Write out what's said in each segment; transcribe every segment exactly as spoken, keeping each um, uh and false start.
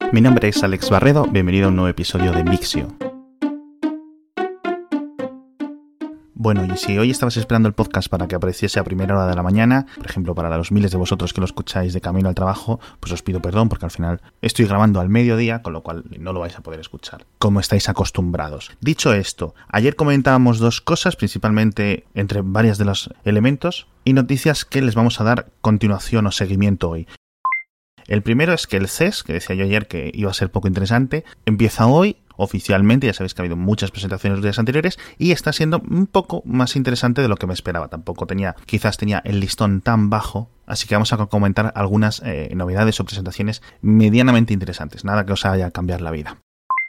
Mi nombre es Alex Barredo, bienvenido a un nuevo episodio de Mixio. Bueno, y si hoy estabas esperando el podcast para que apareciese a primera hora de la mañana, por ejemplo, para los miles de vosotros que lo escucháis de camino al trabajo, pues os pido perdón porque al final estoy grabando al mediodía, con lo cual no lo vais a poder escuchar, como estáis acostumbrados. Dicho esto, ayer comentábamos dos cosas, principalmente entre varios de los elementos y noticias que les vamos a dar continuación o seguimiento hoy. El primero es que el C E S, que decía yo ayer que iba a ser poco interesante, empieza hoy oficialmente. Ya sabéis que ha habido muchas presentaciones los días anteriores y está siendo un poco más interesante de lo que me esperaba. Tampoco tenía, quizás tenía el listón tan bajo, así que vamos a comentar algunas eh, novedades o presentaciones medianamente interesantes. Nada que os haya a cambiar la vida.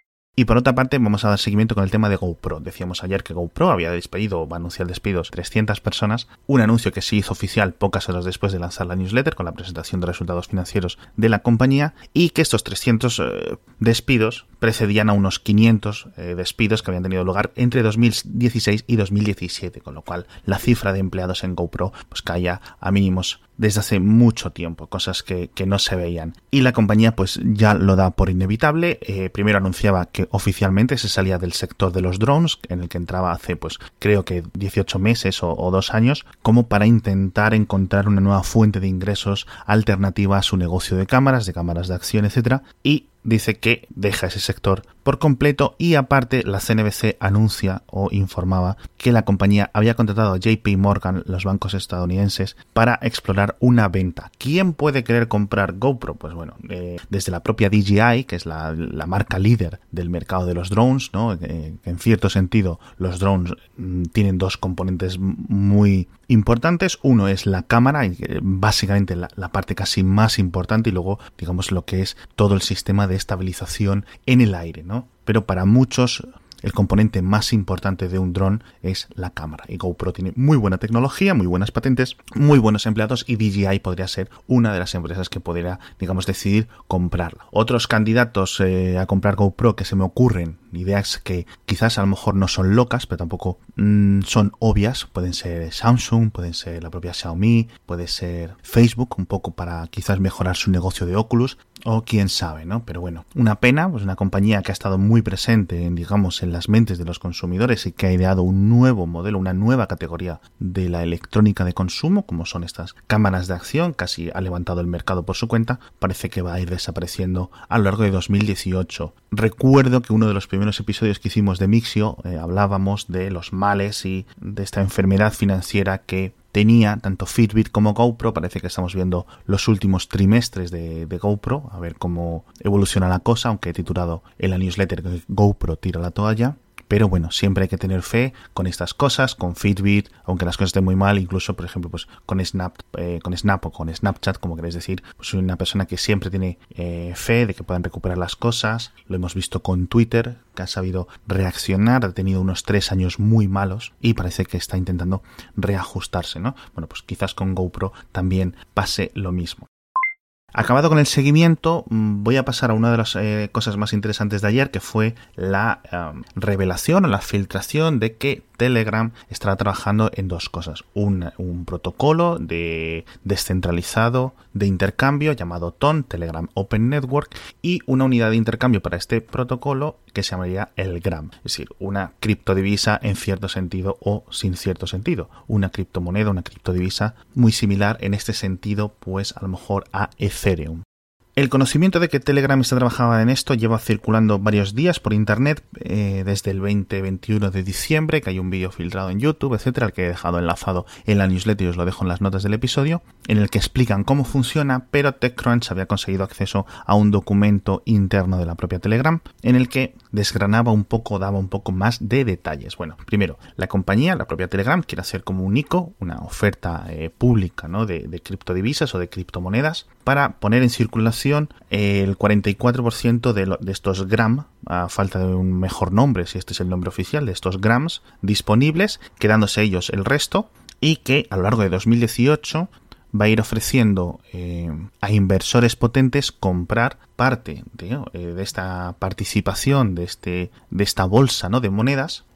Y por otra parte vamos a dar seguimiento con el tema de GoPro. Decíamos ayer que GoPro había despedido o va a anunciar despidos trescientas personas, un anuncio que se hizo oficial pocas horas después de lanzar la newsletter con la presentación de resultados financieros de la compañía, y que estos trescientos eh, despidos precedían a unos quinientos eh, despidos que habían tenido lugar entre dos mil dieciséis y dos mil diecisiete, con lo cual la cifra de empleados en GoPro pues caía a mínimos desde hace mucho tiempo, cosas que, que no se veían. Y la compañía pues ya lo da por inevitable. Eh, primero anunciaba que oficialmente se salía del sector de los drones, en el que entraba hace pues creo que dieciocho meses o, o dos años, como para intentar encontrar una nueva fuente de ingresos alternativa a su negocio de cámaras, de cámaras de acción, etcétera. Y dice que deja ese sector por completo, y aparte la C N B C anuncia o informaba que la compañía había contratado a J P Morgan, los bancos estadounidenses, para explorar una venta. ¿Quién puede querer comprar GoPro? Pues bueno, eh, desde la propia D J I, que es la, la marca líder del mercado de los drones, ¿no? Eh, en cierto sentido los drones mm, tienen dos componentes muy importantes. Uno es la cámara, eh, básicamente la, la parte casi más importante, y luego digamos lo que es todo el sistema de estabilización en el aire, ¿no? Pero para muchos el componente más importante de un dron es la cámara, y GoPro tiene muy buena tecnología, muy buenas patentes, muy buenos empleados, y D J I podría ser una de las empresas que podría, digamos, decidir comprarla. Otros candidatos eh, a comprar GoPro que se me ocurren, ideas que quizás a lo mejor no son locas, pero tampoco mmm, son obvias, pueden ser Samsung, pueden ser la propia Xiaomi, puede ser Facebook, un poco para quizás mejorar su negocio de Oculus, o quién sabe, ¿no? Pero bueno, una pena, pues una compañía que ha estado muy presente en, digamos, en las mentes de los consumidores y que ha ideado un nuevo modelo, una nueva categoría de la electrónica de consumo, como son estas cámaras de acción. Casi ha levantado el mercado por su cuenta, parece que va a ir desapareciendo a lo largo de dos mil dieciocho. Recuerdo que uno de los primeros episodios que hicimos de Mixio eh, hablábamos de los males y de esta enfermedad financiera que tenía tanto Fitbit como GoPro. Parece que estamos viendo los últimos trimestres de, de GoPro, a ver cómo evoluciona la cosa, aunque he titulado en la newsletter que GoPro tira la toalla. Pero bueno, siempre hay que tener fe con estas cosas, con Fitbit, aunque las cosas estén muy mal, incluso, por ejemplo, pues con Snap, eh, con Snap o con Snapchat, como queréis decir. Pues soy una persona que siempre tiene eh, fe de que puedan recuperar las cosas. Lo hemos visto con Twitter, que ha sabido reaccionar, ha tenido unos tres años muy malos y parece que está intentando reajustarse, ¿no? Bueno, pues quizás con GoPro también pase lo mismo. Acabado con el seguimiento, voy a pasar a una de las eh, cosas más interesantes de ayer, que fue la um, revelación o la filtración de que Telegram estará trabajando en dos cosas. Un, un protocolo de descentralizado de intercambio llamado T O N, Telegram Open Network, y una unidad de intercambio para este protocolo que se llamaría el Gram. Es decir, una criptodivisa en cierto sentido o sin cierto sentido. Una criptomoneda, una criptodivisa muy similar en este sentido, pues a lo mejor a Ethereum. El conocimiento de que Telegram está trabajando en esto lleva circulando varios días por internet, eh, desde el veinte veintiuno de diciembre, que hay un vídeo filtrado en YouTube, etcétera, al que he dejado enlazado en la newsletter y os lo dejo en las notas del episodio, en el que explican cómo funciona, pero TechCrunch había conseguido acceso a un documento interno de la propia Telegram, en el que desgranaba un poco, daba un poco más de detalles. Bueno, primero, la compañía, la propia Telegram, quiere hacer como un I C O, una oferta eh, pública, ¿no?, de, de criptodivisas o de criptomonedas, para poner en circulación el cuarenta y cuatro por ciento de, lo, de estos gram, a falta de un mejor nombre, si este es el nombre oficial, de estos grams disponibles, quedándose ellos el resto, y que a lo largo de dos mil dieciocho va a ir ofreciendo eh, a inversores potentes comprar parte de, eh, de esta participación, de, este, de esta bolsa, ¿no?, de monedas,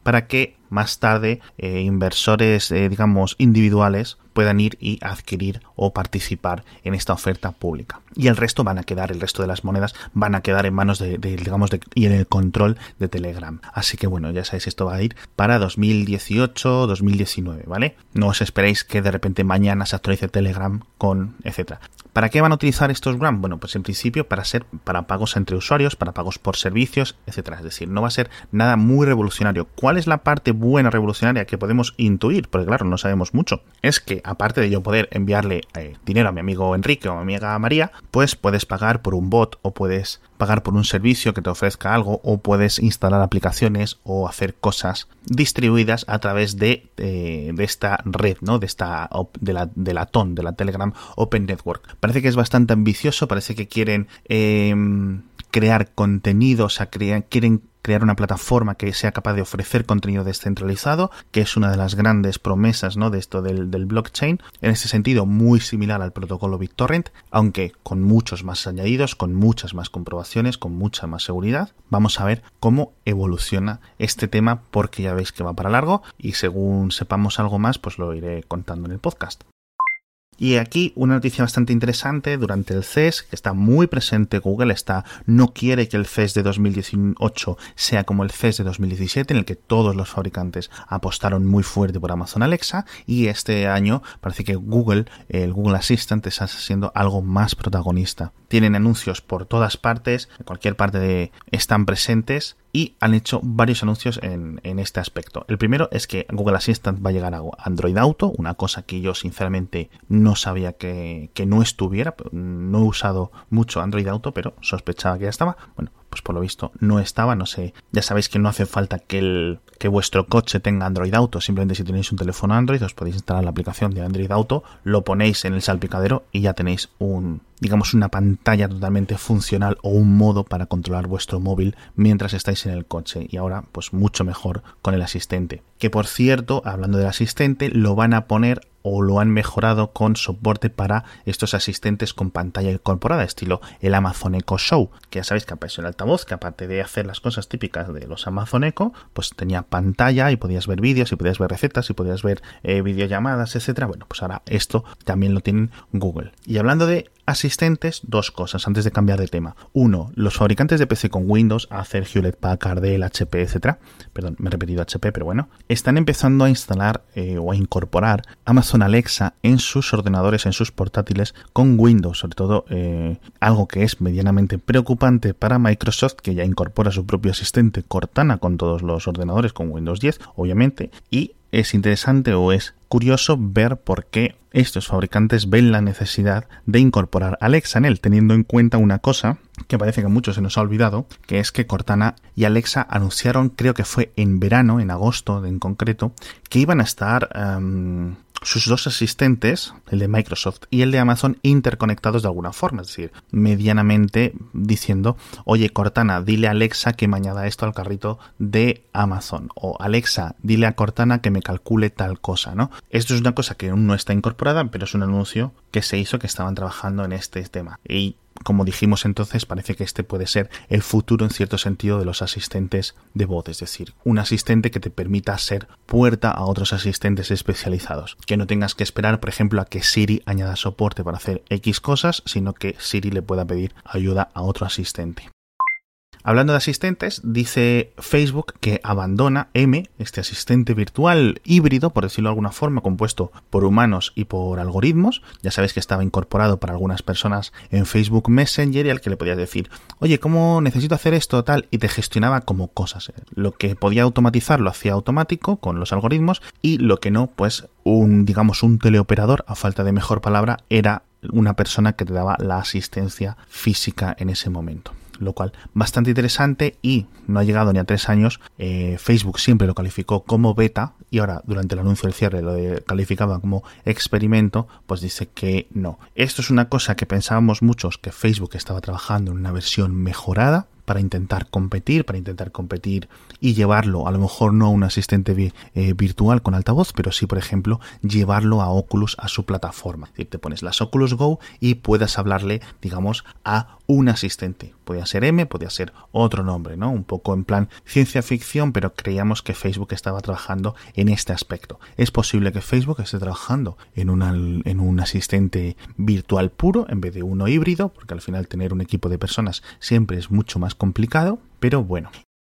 para que más tarde eh, inversores, eh, digamos, individuales puedan ir y adquirir o participar en esta oferta pública. Y el resto van a quedar, el resto de las monedas van a quedar en manos de, de digamos, de, y en el control de Telegram. Así que bueno, ya sabéis, esto va a ir para dos mil dieciocho, dos mil diecinueve, ¿vale? No os esperéis que de repente mañana se actualice Telegram con etcétera. ¿Para qué van a utilizar estos grants? Bueno, pues en principio para ser para pagos entre usuarios, para pagos por servicios, etcétera. Es decir, no va a ser nada muy revolucionario. ¿Cuál es la parte buena revolucionaria que podemos intuir? Porque claro, no sabemos mucho. Es que aparte de yo poder enviarle eh, dinero a mi amigo Enrique o a mi amiga María, pues puedes pagar por un bot o puedes pagar por un servicio que te ofrezca algo o puedes instalar aplicaciones o hacer cosas distribuidas a través de, eh, de esta red, ¿no? De esta de la, de la T O N, de la Telegram Open Network. Parece que es bastante ambicioso, parece que quieren eh, crear contenido, o sea, crean, quieren crear una plataforma que sea capaz de ofrecer contenido descentralizado, que es una de las grandes promesas, ¿no? de esto del, del blockchain. En ese sentido, muy similar al protocolo BitTorrent, aunque con muchos más añadidos, con muchas más comprobaciones, con mucha más seguridad. Vamos a ver cómo evoluciona este tema, porque ya veis que va para largo y según sepamos algo más, pues lo iré contando en el podcast. Y aquí una noticia bastante interesante durante el C E S, que está muy presente. Google está, no quiere que el C E S de dos mil dieciocho sea como el C E S de dos mil diecisiete, en el que todos los fabricantes apostaron muy fuerte por Amazon Alexa, y este año parece que Google, el Google Assistant, está siendo algo más protagonista. Tienen anuncios por todas partes, en cualquier parte de, están presentes, y han hecho varios anuncios en, en este aspecto. El primero es que Google Assistant va a llegar a Android Auto, una cosa que yo sinceramente no sabía que, que no estuviera. No he usado mucho Android Auto, pero sospechaba que ya estaba. Bueno, pues por lo visto no estaba, no sé. Ya sabéis que no hace falta que, el, que vuestro coche tenga Android Auto. Simplemente si tenéis un teléfono Android os podéis instalar la aplicación de Android Auto, lo ponéis en el salpicadero y ya tenéis un, digamos, una pantalla totalmente funcional o un modo para controlar vuestro móvil mientras estáis en el coche. Y ahora pues mucho mejor con el asistente. Que por cierto, hablando del asistente, lo van a poner o lo han mejorado con soporte para estos asistentes con pantalla incorporada, estilo el Amazon Echo Show, que ya sabéis que apareció el altavoz, que aparte de hacer las cosas típicas de los Amazon Echo, pues tenía pantalla y podías ver vídeos y podías ver recetas y podías ver eh, videollamadas, etcétera. Bueno, pues ahora esto también lo tienen Google. Y hablando de asistentes, dos cosas antes de cambiar de tema. Uno, los fabricantes de P C con Windows, Acer, Hewlett Packard, Dell, H P, etcétera. Perdón, me he repetido H P, pero bueno, están empezando a instalar eh, o a incorporar Amazon Alexa en sus ordenadores, en sus portátiles con Windows, sobre todo eh, algo que es medianamente preocupante para Microsoft, que ya incorpora su propio asistente Cortana con todos los ordenadores con Windows diez, obviamente, y es interesante o es curioso ver por qué estos fabricantes ven la necesidad de incorporar Alexa en él, teniendo en cuenta una cosa que parece que a muchos se nos ha olvidado, que es que Cortana y Alexa anunciaron, creo que fue en verano, en agosto en concreto, que iban a estar um, sus dos asistentes, el de Microsoft y el de Amazon, interconectados de alguna forma, es decir, medianamente diciendo, oye Cortana, dile a Alexa que me añada esto al carrito de Amazon, o Alexa, dile a Cortana que me calcule tal cosa, ¿no? Esto es una cosa que aún no está incorporada, pero es un anuncio que se hizo, que estaban trabajando en este tema. Y como dijimos entonces, parece que este puede ser el futuro en cierto sentido de los asistentes de voz, es decir, un asistente que te permita ser puerta a otros asistentes especializados, que no tengas que esperar, por ejemplo, a que Siri añada soporte para hacer X cosas, sino que Siri le pueda pedir ayuda a otro asistente. Hablando de asistentes, dice Facebook que abandona M, este asistente virtual híbrido, por decirlo de alguna forma, compuesto por humanos y por algoritmos. Ya sabéis que estaba incorporado para algunas personas en Facebook Messenger y al que le podías decir, oye, ¿cómo necesito hacer esto tal? Y te gestionaba como cosas. Lo que podía automatizar lo hacía automático con los algoritmos y lo que no, pues un, digamos, un teleoperador, a falta de mejor palabra, era una persona que te daba la asistencia física en ese momento. Lo cual bastante interesante y no ha llegado ni a tres años. eh, Facebook siempre lo calificó como beta y ahora durante el anuncio del cierre lo de, calificaba como experimento, pues dice que no. Esto es una cosa que pensábamos muchos, que Facebook estaba trabajando en una versión mejorada para intentar competir, para intentar competir y llevarlo, a lo mejor no a un asistente vi- eh, virtual con altavoz, pero sí, por ejemplo, llevarlo a Oculus, a su plataforma. Es decir, te pones las Oculus Go y puedas hablarle, digamos, a un asistente. Podía ser M, podía ser otro nombre, ¿no? Un poco en plan ciencia ficción, pero creíamos que Facebook estaba trabajando en este aspecto. Es posible que Facebook esté trabajando en, una, en un asistente virtual puro en vez de uno híbrido, porque al final tener un equipo de personas siempre es mucho más complicado, pero bueno.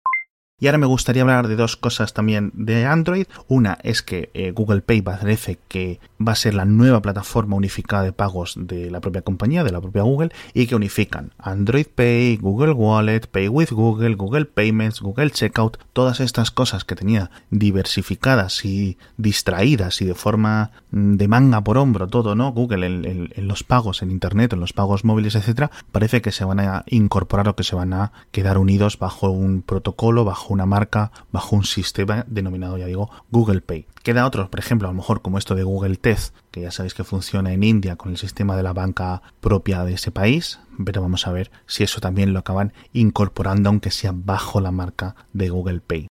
Y ahora me gustaría hablar de dos cosas también de Android. Una es que eh, Google Pay parece que va a ser la nueva plataforma unificada de pagos de la propia compañía, de la propia Google, y que unifican Android Pay, Google Wallet, Pay with Google, Google Payments, Google Checkout, todas estas cosas que tenía diversificadas y distraídas y de forma de manga por hombro todo, ¿no? Google en, en, en los pagos en Internet, en los pagos móviles, etcétera, parece que se van a incorporar o que se van a quedar unidos bajo un protocolo, bajo una marca, bajo un sistema denominado, ya digo, Google Pay. Queda otro, por ejemplo, a lo mejor como esto de Google Tez, que ya sabéis que funciona en India con el sistema de la banca propia de ese país, pero vamos a ver si eso también lo acaban incorporando, aunque sea bajo la marca de Google Pay.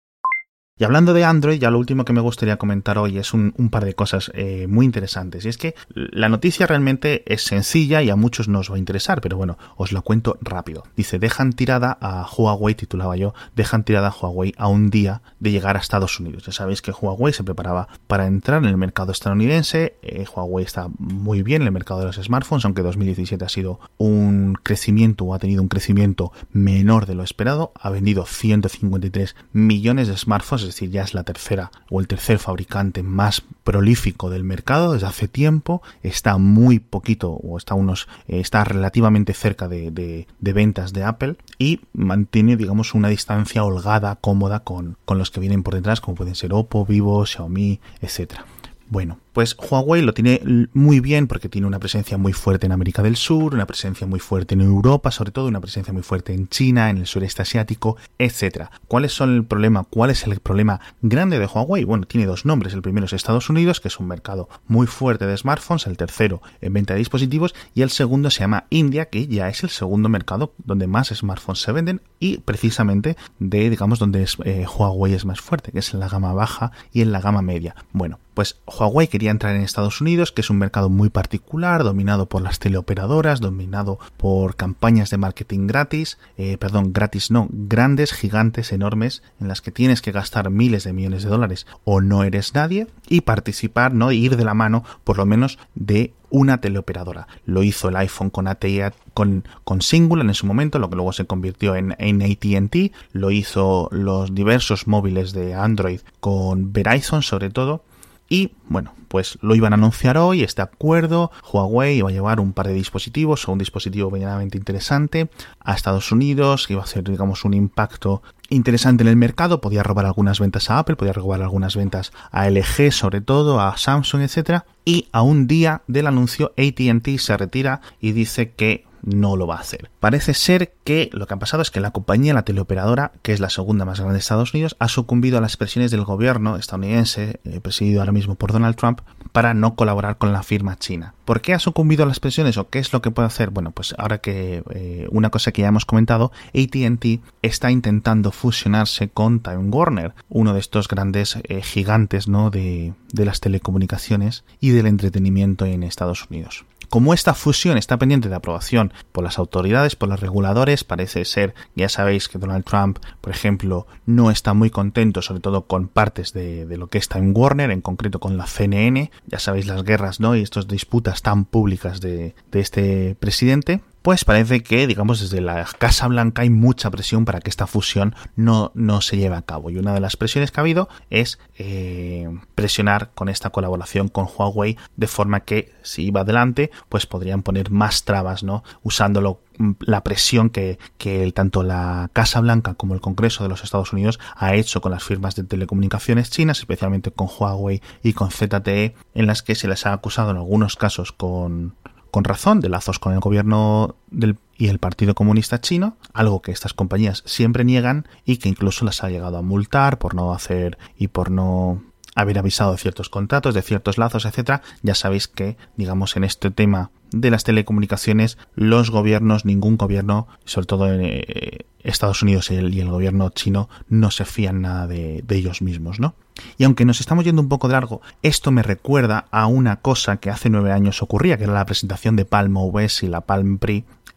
Y hablando de Android, ya lo último que me gustaría comentar hoy es un, un par de cosas eh, muy interesantes. Y es que la noticia realmente es sencilla y a muchos nos va a interesar, pero bueno, os lo cuento rápido. Dice, dejan tirada a Huawei, titulaba yo, dejan tirada a Huawei a un día de llegar a Estados Unidos. Ya sabéis que Huawei se preparaba para entrar en el mercado estadounidense. Eh, Huawei está muy bien en el mercado de los smartphones, aunque dos mil diecisiete ha sido un crecimiento o ha tenido un crecimiento menor de lo esperado. Ha vendido ciento cincuenta y tres millones de smartphones, es decir, ya es la tercera o el tercer fabricante más prolífico del mercado desde hace tiempo. Está muy poquito o está unos eh, está relativamente cerca de, de, de ventas de Apple y mantiene, digamos, una distancia holgada, cómoda con, con los que vienen por detrás, como pueden ser Oppo, Vivo, Xiaomi, etcétera. Bueno, pues Huawei lo tiene muy bien porque tiene una presencia muy fuerte en América del Sur, una presencia muy fuerte en Europa, sobre todo una presencia muy fuerte en China, en el sureste asiático, etcétera. ¿Cuál es el problema? ¿Cuál es el problema grande de Huawei? Bueno, tiene dos nombres. El primero es Estados Unidos, que es un mercado muy fuerte de smartphones, el tercero en venta de dispositivos, y el segundo se llama India, que ya es el segundo mercado donde más smartphones se venden y precisamente de, digamos, donde es, eh, Huawei es más fuerte, que es en la gama baja y en la gama media. Bueno, pues Huawei quería entrar en Estados Unidos, que es un mercado muy particular, dominado por las teleoperadoras, dominado por campañas de marketing gratis, eh, perdón, gratis no, grandes, gigantes, enormes, en las que tienes que gastar miles de millones de dólares o no eres nadie, y participar, ¿no? E ir de la mano, por lo menos, de una teleoperadora. Lo hizo el iPhone con A T y con, con Singular en su momento, lo que luego se convirtió en, en A T and T, lo hizo los diversos móviles de Android con Verizon sobre todo. Y, bueno, pues lo iban a anunciar hoy, este acuerdo. Huawei iba a llevar un par de dispositivos o un dispositivo medianamente interesante a Estados Unidos, que iba a hacer, digamos, un impacto interesante en el mercado. Podía robar algunas ventas a Apple, podía robar algunas ventas a L G, sobre todo, a Samsung, etcétera. Y a un día del anuncio, A T and T se retira y dice que no lo va a hacer. Parece ser que lo que ha pasado es que la compañía, la teleoperadora, que es la segunda más grande de Estados Unidos, ha sucumbido a las presiones del gobierno estadounidense, eh, presidido ahora mismo por Donald Trump, para no colaborar con la firma china. ¿Por qué ha sucumbido a las presiones o qué es lo que puede hacer? Bueno, pues ahora que eh, una cosa que ya hemos comentado, A T and T está intentando fusionarse con Time Warner, uno de estos grandes eh, gigantes, ¿no? de, de las telecomunicaciones y del entretenimiento en Estados Unidos. Como esta fusión está pendiente de aprobación por las autoridades, por los reguladores, parece ser, ya sabéis que Donald Trump, por ejemplo, no está muy contento, sobre todo con partes de, de lo que es Time Warner, en concreto con la C N N, ya sabéis las guerras, ¿no? Y estas disputas tan públicas de, de este presidente. Pues parece que, digamos, desde la Casa Blanca hay mucha presión para que esta fusión no, no se lleve a cabo. Y una de las presiones que ha habido es eh, presionar con esta colaboración con Huawei, de forma que, si iba adelante, pues podrían poner más trabas, ¿no? Usándolo la presión que, que el, tanto la Casa Blanca como el Congreso de los Estados Unidos ha hecho con las firmas de telecomunicaciones chinas, especialmente con Huawei y con Z T E, en las que se les ha acusado en algunos casos con... con razón, de lazos con el gobierno del, y el Partido Comunista Chino, algo que estas compañías siempre niegan y que incluso las ha llegado a multar por no hacer y por no haber avisado de ciertos contratos, de ciertos lazos, etcétera. Ya sabéis que, digamos, en este tema de las telecomunicaciones, los gobiernos, ningún gobierno, sobre todo en eh, Estados Unidos y el, y el gobierno chino, no se fían nada de, de ellos mismos, ¿no? Y aunque nos estamos yendo un poco de largo, esto me recuerda a una cosa que hace nueve años ocurría, que era la presentación de Palm O S y la Palm Pre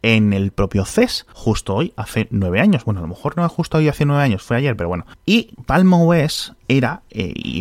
en el propio C E S justo hoy, hace nueve años. Bueno, a lo mejor no justo hoy hace nueve años, fue ayer, pero bueno. Y PalmOS era eh, y,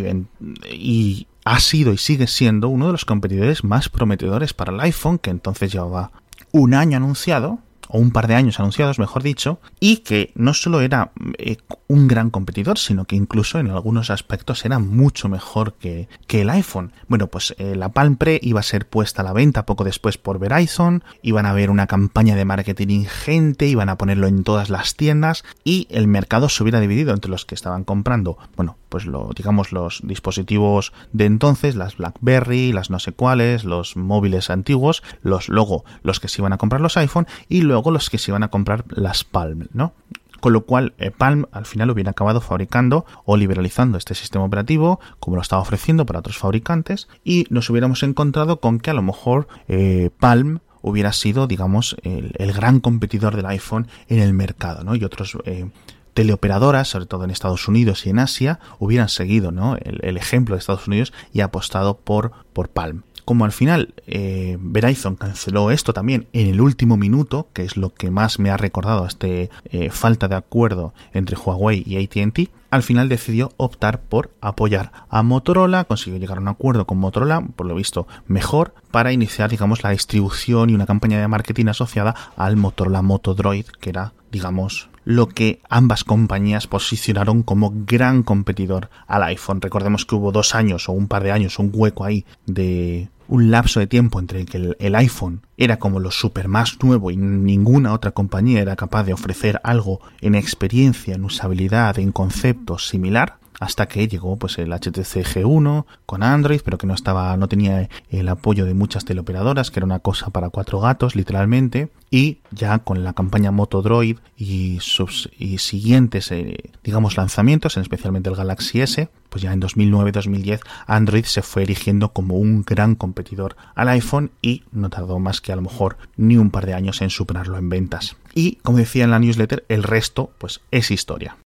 y ha sido y sigue siendo uno de los competidores más prometedores para el iPhone, que entonces llevaba un año anunciado, o un par de años anunciados, mejor dicho, y que no solo era eh, un gran competidor, sino que incluso en algunos aspectos era mucho mejor que, que el iPhone. Bueno, pues eh, la Palm Pre iba a ser puesta a la venta poco después por Verizon, iban a haber una campaña de marketing ingente, iban a ponerlo en todas las tiendas, y el mercado se hubiera dividido entre los que estaban comprando, bueno, pues lo, digamos los dispositivos de entonces, las BlackBerry, las no sé cuáles, los móviles antiguos, los luego los que se iban a comprar los iPhone, y luego luego los que se iban a comprar las Palm, ¿no? Con lo cual eh, Palm al final hubiera acabado fabricando o liberalizando este sistema operativo como lo estaba ofreciendo para otros fabricantes, y nos hubiéramos encontrado con que a lo mejor eh, Palm hubiera sido, digamos, el, el gran competidor del iPhone en el mercado, ¿no? Y otros eh, teleoperadoras, sobre todo en Estados Unidos y en Asia, hubieran seguido, ¿no? el, el ejemplo de Estados Unidos y apostado por, por Palm. Como al final eh, Verizon canceló esto también en el último minuto, que es lo que más me ha recordado a este eh, falta de acuerdo entre Huawei y A T and T, al final decidió optar por apoyar a Motorola, consiguió llegar a un acuerdo con Motorola, por lo visto mejor, para iniciar, digamos, la distribución y una campaña de marketing asociada al Motorola Moto Droid, que era, digamos, lo que ambas compañías posicionaron como gran competidor al iPhone. Recordemos que hubo dos años o un par de años, un hueco ahí de un lapso de tiempo entre el que el, el iPhone era como lo super más nuevo y ninguna otra compañía era capaz de ofrecer algo en experiencia, en usabilidad, en concepto similar, hasta que llegó pues el H T C G uno con Android, pero que no estaba, no tenía el apoyo de muchas teleoperadoras, que era una cosa para cuatro gatos literalmente, y ya con la campaña Moto Droid y sus y siguientes eh, digamos lanzamientos, especialmente el Galaxy S, pues ya en dos mil nueve dos mil diez Android se fue erigiendo como un gran competidor al iPhone y no tardó más que a lo mejor ni un par de años en superarlo en ventas. Y como decía en la newsletter, el resto pues es historia.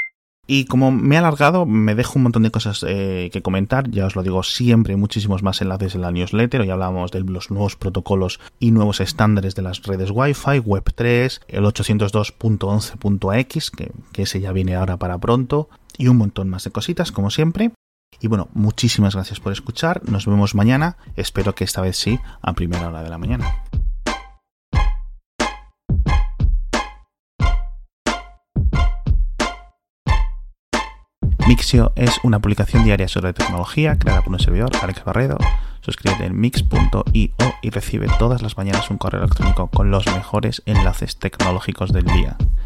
Y como me he alargado, me dejo un montón de cosas eh, que comentar. Ya os lo digo siempre, muchísimos más enlaces en la newsletter. Hoy hablábamos de los nuevos protocolos y nuevos estándares de las redes Wi-Fi, web tres, el ochocientos dos punto once punto x, que, que ese ya viene ahora para pronto, y un montón más de cositas, como siempre. Y bueno, muchísimas gracias por escuchar. Nos vemos mañana. Espero que esta vez sí, a primera hora de la mañana. Mixio es una publicación diaria sobre tecnología creada por un servidor, Alex Barredo. Suscríbete en mix punto io y recibe todas las mañanas un correo electrónico con los mejores enlaces tecnológicos del día.